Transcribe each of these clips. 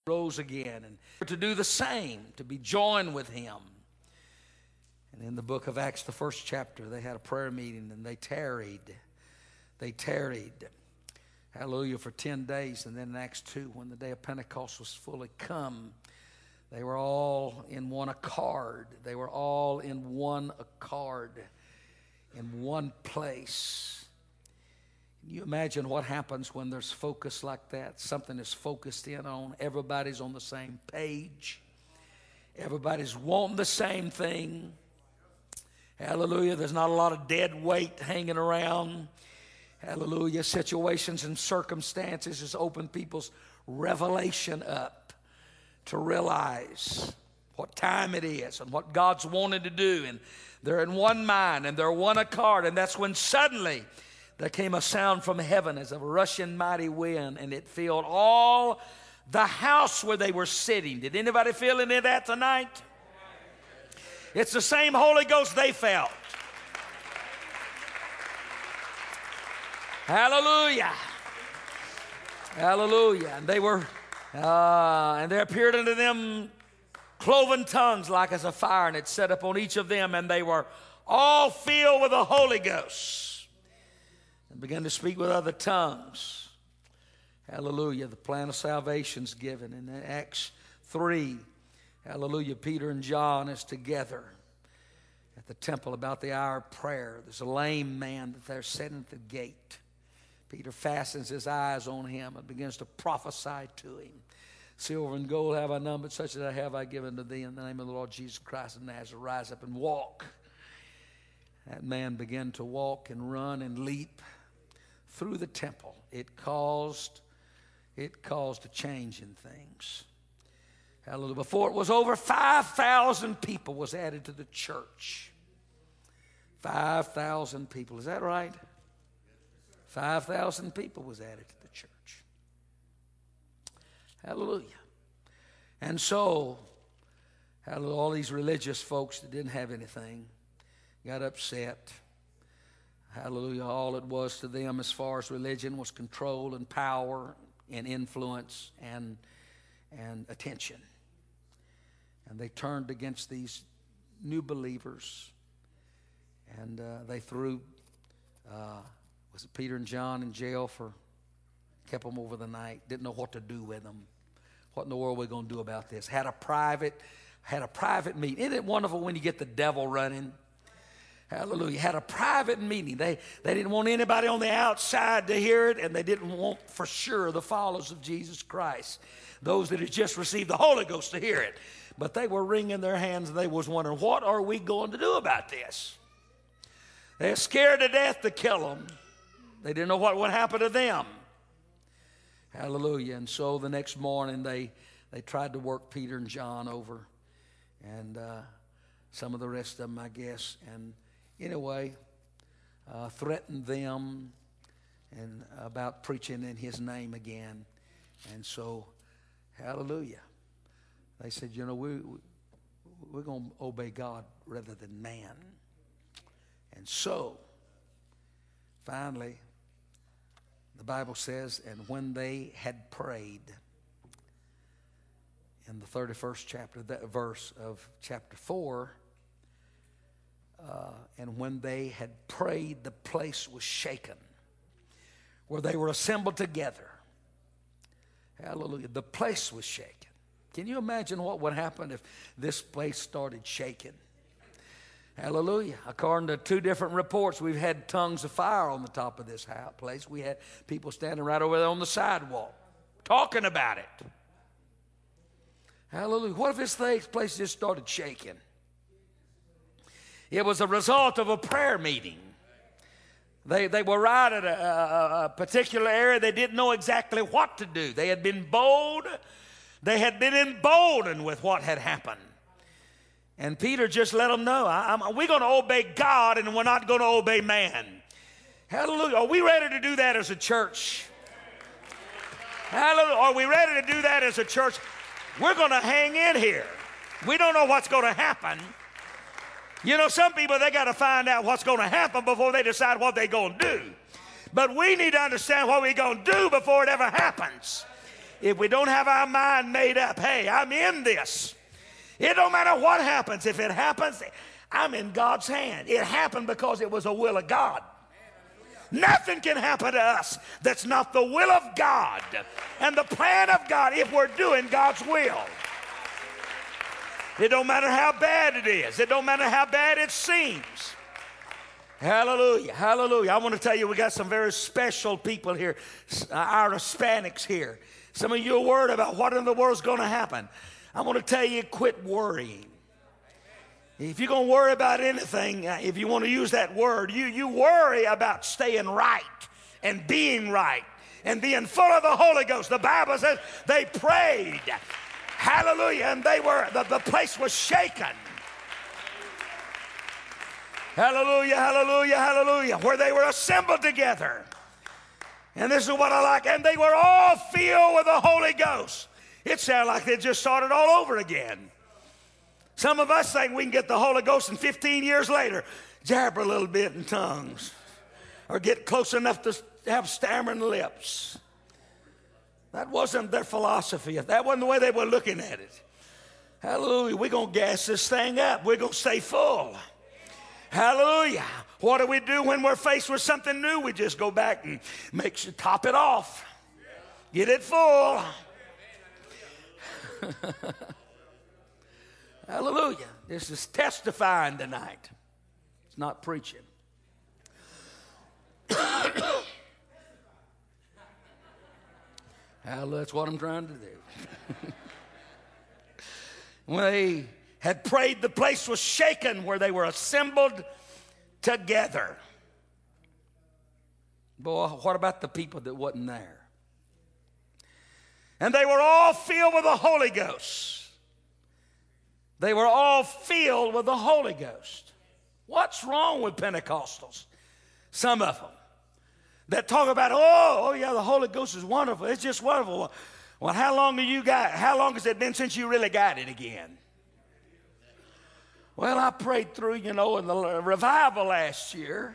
rose again, and to do the same, to be joined with him. And in the book of Acts, the first chapter, they had a prayer meeting and they tarried. They tarried, hallelujah, for 10 days. And then in Acts 2, when the day of Pentecost was fully come, they were all in one accord. They were all in one accord, in one place. Can you imagine what happens when there's focus like that? Something is focused in on. Everybody's on the same page. Everybody's wanting the same thing. Hallelujah. There's not a lot of dead weight hanging around. Hallelujah. Situations and circumstances just open people's revelation up to realize what time it is and what God's wanted to do. And they're in one mind and they're one accord. And that's when suddenly there came a sound from heaven as of a rushing mighty wind, and it filled all the house where they were sitting. Did anybody feel any of that tonight? It's the same Holy Ghost they felt. Hallelujah. Hallelujah. And they were, and there appeared unto them cloven tongues like as a fire, and it set upon each of them, and they were all filled with the Holy Ghost, and began to speak with other tongues. Hallelujah. The plan of salvation's given. In Acts 3, hallelujah, Peter and John is together at the temple about the hour of prayer. There's a lame man that they're sitting at the gate. Peter fastens his eyes on him and begins to prophesy to him. Silver and gold have I none, but such as I have I given to thee. In the name of the Lord Jesus Christ of Nazareth, rise up and walk. That man began to walk and run and leap through the temple. It caused a change in things. Hallelujah. Before it was over, 5,000 people was added to the church. 5,000 people. Is that right? 5,000 people was added to the church. Hallelujah. And so, hallelujah, all these religious folks that didn't have anything got upset. Hallelujah. All it was to them as far as religion was control and power and influence and attention. And they turned against these new believers. And they threw, was it Peter and John in jail kept them over the night. Didn't know what to do with them. What in the world are we going to do about this? Had a private meeting. Isn't it wonderful when you get the devil running? Hallelujah. Had a private meeting. They didn't want anybody on the outside to hear it, and they didn't want for sure the followers of Jesus Christ, those that had just received the Holy Ghost, to hear it. But they were wringing their hands, and they was wondering, what are we going to do about this? They're scared to death to kill them. They didn't know what would happen to them. Hallelujah. And so the next morning they tried to work Peter and John over, and some of the rest of them, I guess, and anyway, threatened them and about preaching in his name again. And so, hallelujah, they said, you know, we're going to obey God rather than man. And so, finally, the Bible says, and when they had prayed, in the 31st chapter, that verse of chapter 4, and when they had prayed, the place was shaken, where they were assembled together. Hallelujah. The place was shaken. Can you imagine what would happen if this place started shaking? Hallelujah. According to 2 different reports, we've had tongues of fire on the top of this place. We had people standing right over there on the sidewalk talking about it. Hallelujah. What if this place just started shaking? It was a result of a prayer meeting. They were right at a particular area. They didn't know exactly what to do. They had been bold. They had been emboldened with what had happened. And Peter just let them know, we're going to obey God and we're not going to obey man. Hallelujah. Are we ready to do that as a church? Hallelujah. Are we ready to do that as a church? We're going to hang in here. We don't know what's going to happen. You know, some people, they got to find out what's going to happen before they decide what they're going to do. But we need to understand what we're going to do before it ever happens. If we don't have our mind made up, hey, I'm in this. It don't matter what happens. If it happens, I'm in God's hand. It happened because it was a will of God. Nothing can happen to us that's not the will of God and the plan of God if we're doing God's will. It don't matter how bad it is. It don't matter how bad it seems. Hallelujah, hallelujah. I want to tell you, we got some very special people here, our Hispanics here. Some of you are worried about what in the world's going to happen. I want to tell you, quit worrying. If you're going to worry about anything, if you want to use that word, you worry about staying right and being right and being full of the Holy Ghost. The Bible says they prayed. Hallelujah. And the place was shaken. Hallelujah, hallelujah, hallelujah. Where they were assembled together. And this is what I like. And they were all filled with the Holy Ghost. It sounded like they just started all over again. Some of us think we can get the Holy Ghost and 15 years later, jabber a little bit in tongues. Or get close enough to have stammering lips. That wasn't their philosophy. That wasn't the way they were looking at it. Hallelujah. We're going to gas this thing up. We're going to stay full. Hallelujah. What do we do when we're faced with something new? We just go back and top it off. Get it full. Hallelujah. This is testifying tonight. It's not preaching. Hallelujah. That's what I'm trying to do. When they had prayed, the place was shaken where they were assembled together. Boy, what about the people that wasn't there? And they were all filled with the Holy Ghost. They were all filled with the Holy Ghost. What's wrong with Pentecostals? Some of them that talk about, oh yeah, the Holy Ghost is wonderful. It's just wonderful. Well, how long has it been since you really got it again? Well, I prayed through, in the revival last year.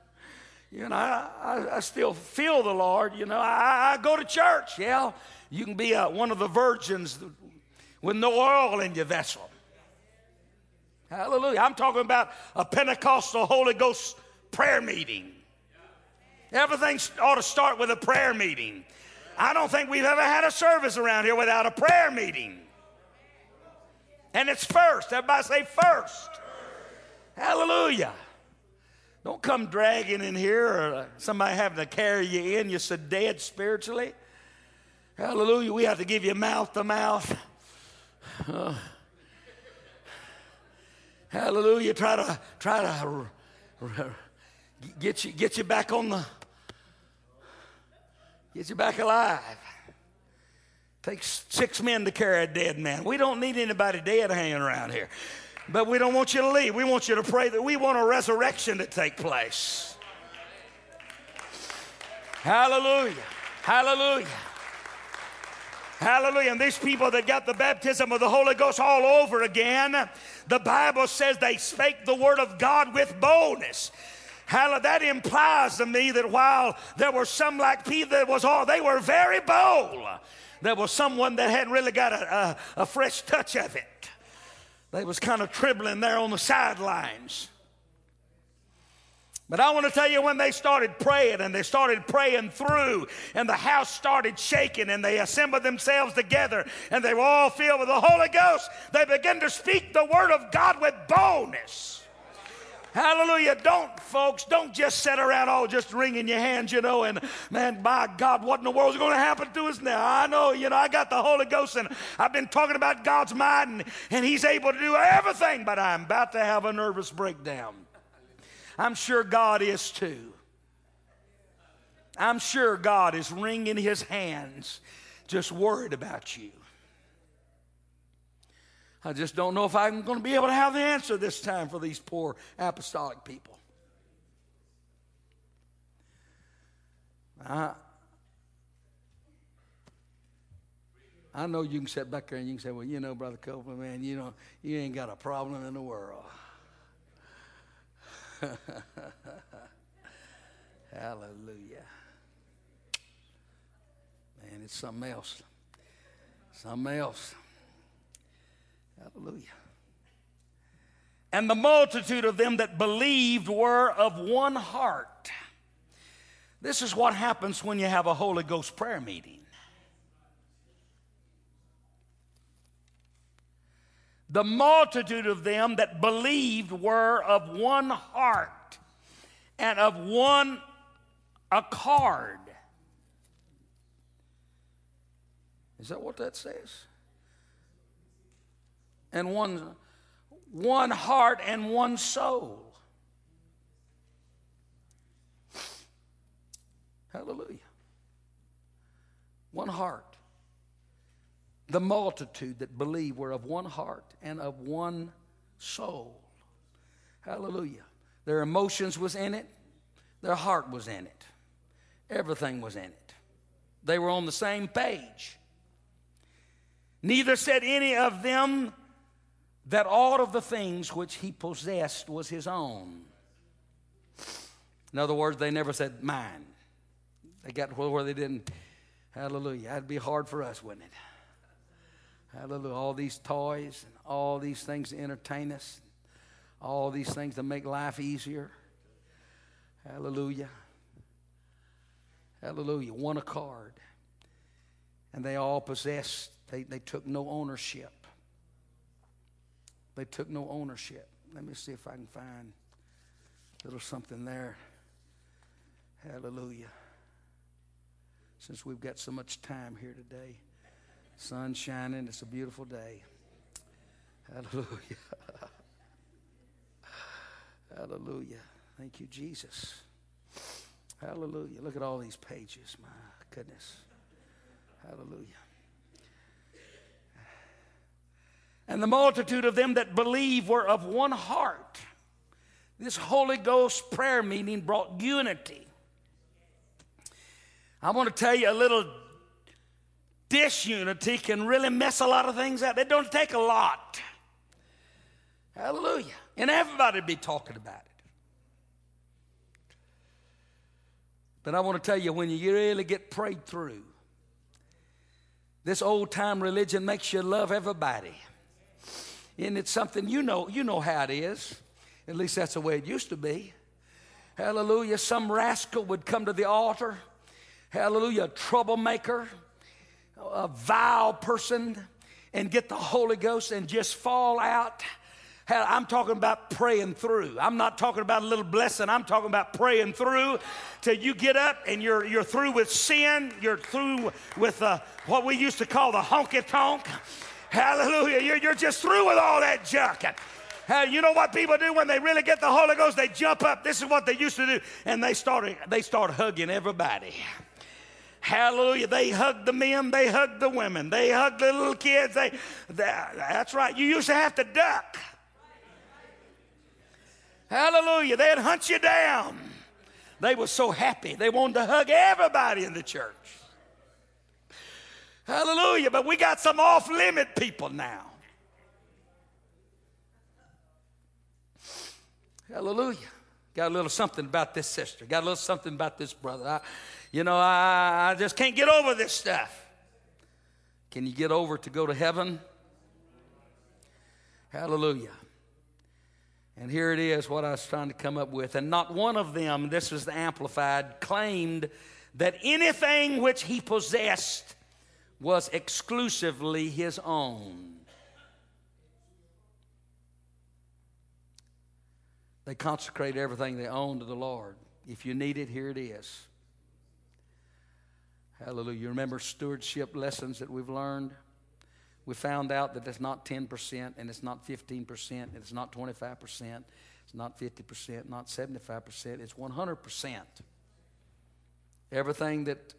I still feel the Lord. I go to church. Yeah, you can be one of the virgins with no oil in your vessel. Hallelujah. I'm talking about a Pentecostal Holy Ghost prayer meeting. Everything ought to start with a prayer meeting. I don't think we've ever had a service around here without a prayer meeting. And it's first. Everybody say first. Hallelujah. Don't come dragging in here or somebody having to carry you in. You're so dead spiritually. Hallelujah. We have to give you mouth to mouth. Hallelujah. Try to get you back get you back alive. Takes 6 men to carry a dead man. We don't need anybody dead hanging around here. But we don't want you to leave. We want you to pray that we want a resurrection to take place. Hallelujah. Hallelujah. Hallelujah. And these people that got the baptism of the Holy Ghost all over again, the Bible says they spake the word of God with boldness. Hallelujah. That implies to me that while there were some like Peter, they were very bold. There was someone that hadn't really got a fresh touch of it. They was kind of trembling there on the sidelines. But I want to tell you, when they started praying and they started praying through and the house started shaking and they assembled themselves together and they were all filled with the Holy Ghost, they began to speak the word of God with boldness. Hallelujah. Folks, don't just sit around all just wringing your hands, and man, by God, what in the world is going to happen to us now? I know, I got the Holy Ghost and I've been talking about God's might and He's able to do everything, but I'm about to have a nervous breakdown. I'm sure God is too. I'm sure God is wringing His hands, just worried about you. I just don't know if I'm going to be able to have the answer this time for these poor apostolic people. I know you can sit back there and you can say, well, Brother Copeland, man, you ain't got a problem in the world. Hallelujah. Man, it's something else. Something else. Hallelujah. And the multitude of them that believed were of one heart. This is what happens when you have a Holy Ghost prayer meeting. The multitude of them that believed were of one heart and of one accord. Is that what that says? And one heart and one soul. Hallelujah. One heart. The multitude that believe were of one heart and of one soul. Hallelujah. Their emotions was in it. Their heart was in it. Everything was in it. They were on the same page. Neither said any of them that all of the things which he possessed was his own. In other words, they never said mine. They got where they didn't. Hallelujah. That'd be hard for us, wouldn't it? Hallelujah. All these toys and all these things to entertain us. All these things to make life easier. Hallelujah. Hallelujah. One accord. And they all possessed. They took no ownership. They took no ownership. Let me see if I can find a little something there. Hallelujah. Since we've got so much time here today. Sun's shining. It's a beautiful day. Hallelujah. Hallelujah. Thank you, Jesus. Hallelujah. Look at all these pages. My goodness. Hallelujah. And the multitude of them that believe were of one heart. This Holy Ghost prayer meeting brought unity. I want to tell you a little disunity can really mess a lot of things up. It don't take a lot. Hallelujah. And everybody be talking about it. But I want to tell you, when you really get prayed through, this old-time religion makes you love everybody. And it's something you know how it is. At least that's the way it used to be. Hallelujah. Some rascal would come to the altar. Hallelujah. A troublemaker, a vile person, and get the Holy Ghost and just fall out. I'm talking about praying through. I'm not talking about a little blessing. I'm talking about praying through till you get up and you're through with sin. You're through with what we used to call the honky-tonk. Hallelujah. You're just through with all that junk. You know what people do when they really get the Holy Ghost? They jump up. This is what they used to do. And they start hugging everybody. Hallelujah. They hug the men. They hug the women. They hug the little kids. That's right. You used to have to duck. Hallelujah. They'd hunt you down. They were so happy. They wanted to hug everybody in the church. Hallelujah. But we got some off-limit people now. Hallelujah. Got a little something about this sister. Got a little something about this brother. I just can't get over this stuff. Can you get over to go to heaven? Hallelujah. And here it is, what I was trying to come up with. And not one of them, this is the Amplified, claimed that anything which he possessed was exclusively his own. They consecrate everything they own to the Lord. If you need it, here it is. Hallelujah. You remember stewardship lessons that we've learned? We found out that it's not 10%, and it's not 15%, and it's not 25%, it's not 50%, not 75%, it's 100%. Everything that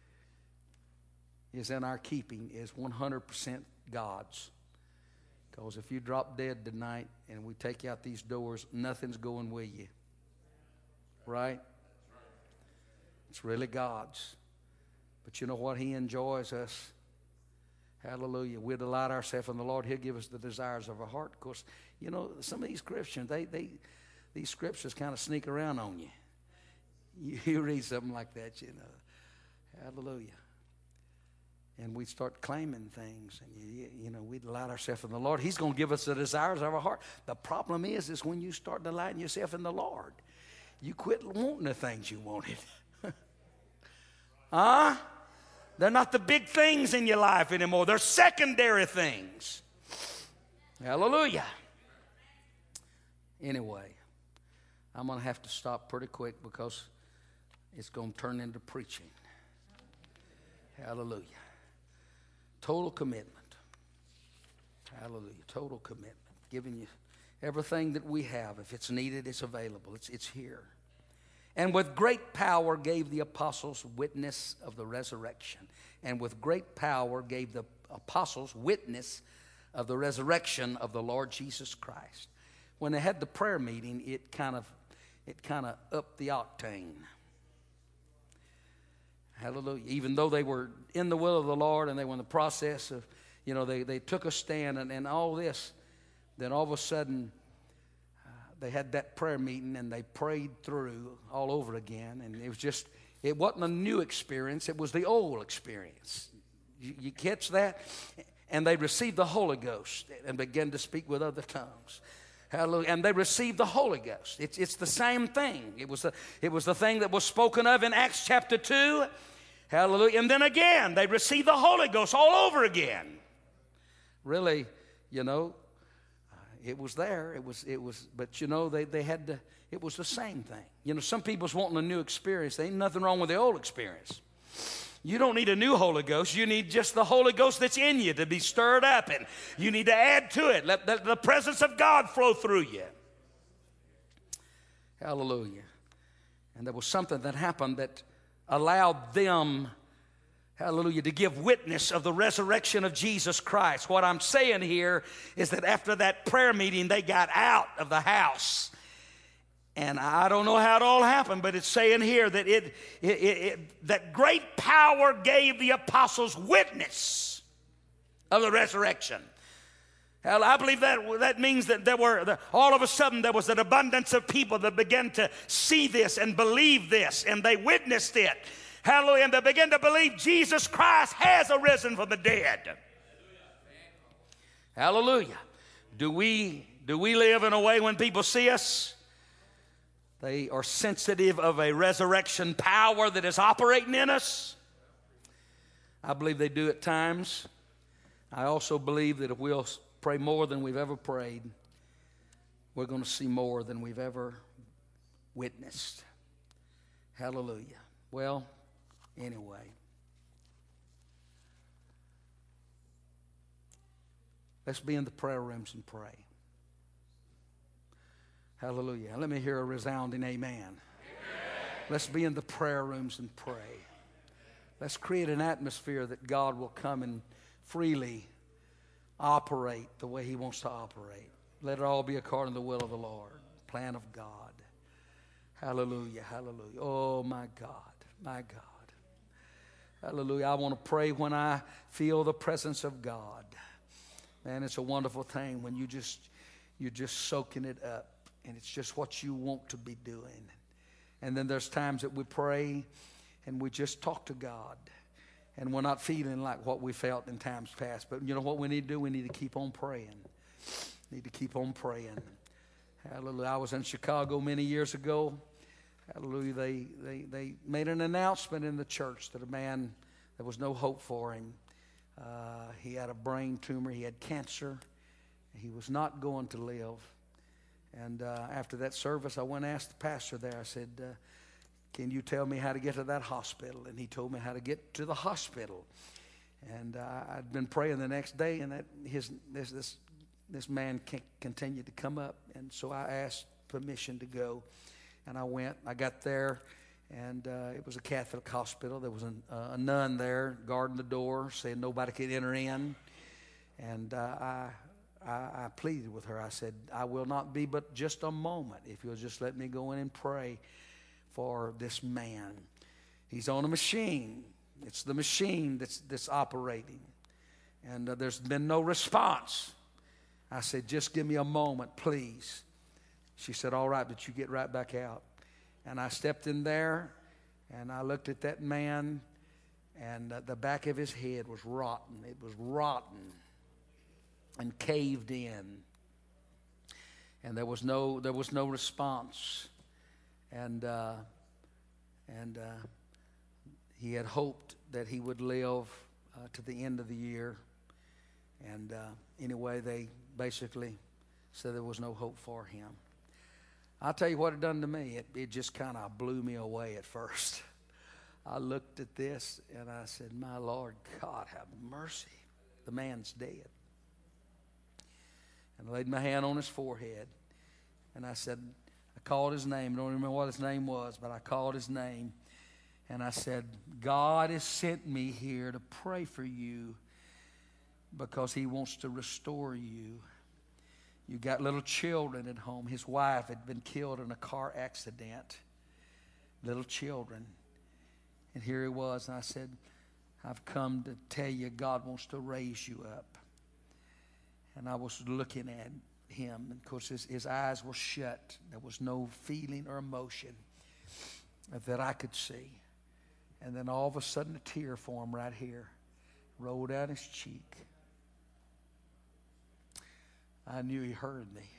is in our keeping is 100% God's. Because if you drop dead tonight and we take out these doors, nothing's going with you. Right? It's really God's. But you know what? He enjoys us. Hallelujah. We delight ourselves in the Lord. He'll give us the desires of our heart. Of course, you know, some of these Christians, these scriptures kind of sneak around on you. You read something like that, you know. Hallelujah. And we'd start claiming things, and you know, we'd delight ourselves in the Lord. He's going to give us the desires of our heart. The problem is when you start delighting yourself in the Lord, you quit wanting the things you wanted. They're not the big things in your life anymore. They're secondary things. Hallelujah. Anyway, I'm going to have to stop pretty quick because it's going to turn into preaching. Hallelujah. Total commitment. Hallelujah. Total commitment. Giving you everything that we have. If it's needed, it's available. It's here. And with great power gave the apostles witness of the resurrection. And with great power gave the apostles witness of the resurrection of the Lord Jesus Christ. When they had the prayer meeting, it kind of upped the octane. Hallelujah. Even though they were in the will of the Lord and they were in the process of, you know, they took a stand and all this, then all of a sudden they had that prayer meeting and they prayed through all over again. And it wasn't a new experience, it was the old experience. You catch that? And they received the Holy Ghost and began to speak with other tongues. Hallelujah. And they received the Holy Ghost. It's the same thing. It was the thing that was spoken of in Acts chapter 2. Hallelujah. And then again, they received the Holy Ghost all over again. Really, you know, it was there. It was, but you know, they had to, it was the same thing. You know, some people's wanting a new experience. There ain't nothing wrong with the old experience. You don't need a new Holy Ghost. You need just the Holy Ghost that's in you to be stirred up, and you need to add to it. Let the presence of God flow through you. Hallelujah. And there was something that happened that allowed them, hallelujah, to give witness of the resurrection of Jesus Christ. What I'm saying here is that after that prayer meeting, they got out of the house. And I don't know how it all happened, but it's saying here that that great power gave the apostles witness of the resurrection. Hell, I believe that means that all of a sudden there was an abundance of people that began to see this and believe this, and they witnessed it. Hallelujah. And they began to believe Jesus Christ has arisen from the dead. Hallelujah. Do we live in a way when people see us, they are sensitive of a resurrection power that is operating in us? I believe they do at times. I also believe that if we'll pray more than we've ever prayed, we're going to see more than we've ever witnessed. Hallelujah. Well, anyway, let's be in the prayer rooms and pray. Hallelujah. Let me hear a resounding amen. Amen. Let's be in the prayer rooms and pray. Let's create an atmosphere that God will come and freely operate the way He wants to operate. Let it all be according to the will of the Lord, plan of God. Hallelujah, hallelujah. Oh, my God, my God. Hallelujah. I want to pray when I feel the presence of God. Man, it's a wonderful thing when you're just soaking it up, and it's just what you want to be doing. And then there's times that we pray and we just talk to God, and we're not feeling like what we felt in times past. But you know what we need to do? We need to keep on praying. Need to keep on praying. Hallelujah. I was in Chicago many years ago. Hallelujah. They made an announcement in the church that a man, there was no hope for him. He had a brain tumor. He had cancer. He was not going to live. And after that service, I went and asked the pastor there. I said, can you tell me how to get to that hospital? And he told me how to get to the hospital. And I'd been praying the next day, and this man continued to come up. And so I asked permission to go. And I went. I got there, and it was a Catholic hospital. There was a nun there guarding the door, saying nobody could enter in. And I pleaded with her. I said, I will not be but just a moment if you'll just let me go in and pray for this man. He's on a machine. It's the machine that's operating. And there's been no response. I said, just give me a moment, please. She said, all right, but you get right back out. And I stepped in there, and I looked at that man, And the back of his head was rotten. It was rotten and caved in. And there was no response. And he had hoped that he would live to the end of the year. And anyway, they basically said there was no hope for him. I'll tell you what it done to me. It just kind of blew me away at first. I looked at this and I said, my Lord God, have mercy. The man's dead. And I laid my hand on his forehead. And I said, I called his name. I don't remember what his name was, but I called his name. And I said, God has sent me here to pray for you because he wants to restore you. You got little children at home. His wife had been killed in a car accident. Little children. And here he was. And I said, I've come to tell you God wants to raise you up. And I was looking at him. And of course, his eyes were shut. There was no feeling or emotion that I could see. And then all of a sudden, a tear formed right here. Rolled down his cheek. I knew he heard me.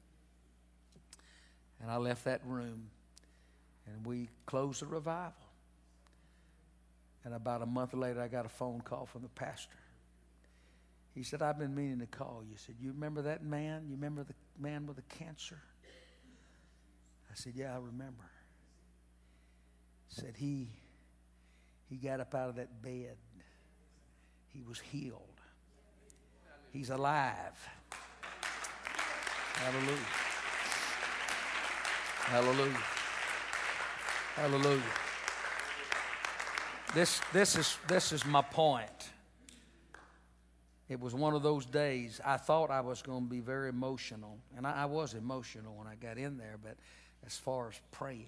And I left that room. And we closed the revival. And about a month later, I got a phone call from the pastor. He said, I've been meaning to call you. He said, you remember that man? You remember the man with the cancer? I said, yeah, I remember. He said, he got up out of that bed. He was healed. He's alive. Hallelujah. Hallelujah. Hallelujah. This is my point. It was one of those days I thought I was going to be very emotional. And I was emotional when I got in there, but as far as praying,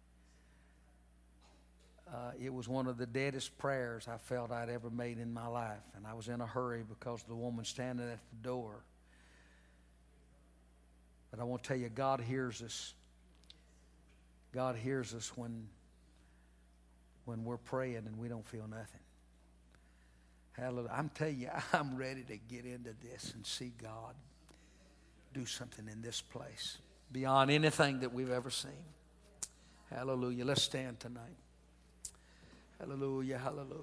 it was one of the deadest prayers I felt I'd ever made in my life. And I was in a hurry because the woman standing at the door. But I want to tell you, God hears us. God hears us when we're praying and we don't feel nothing. Hallelujah. I'm telling you, I'm ready to get into this and see God do something in this place beyond anything that we've ever seen. Hallelujah. Let's stand tonight. Hallelujah. Hallelujah.